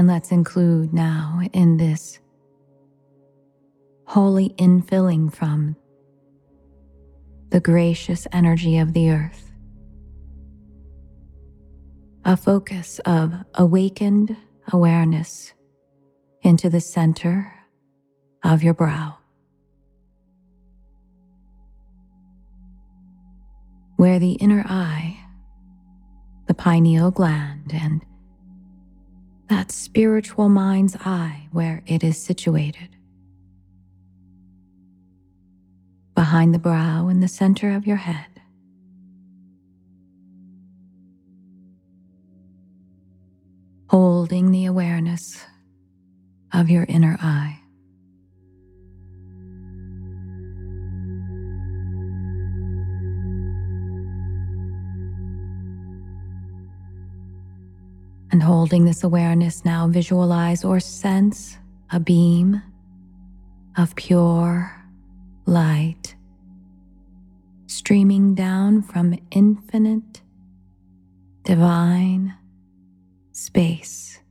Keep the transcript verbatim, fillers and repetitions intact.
And let's include now in this holy infilling from the gracious energy of the earth a focus of awakened awareness into the center of your brow, where the inner eye, the pineal gland, and that spiritual mind's eye where it is situated, behind the brow in the center of your head, holding the awareness of your inner eye. And holding this awareness, now visualize or sense a beam of pure light streaming down from infinite, divine space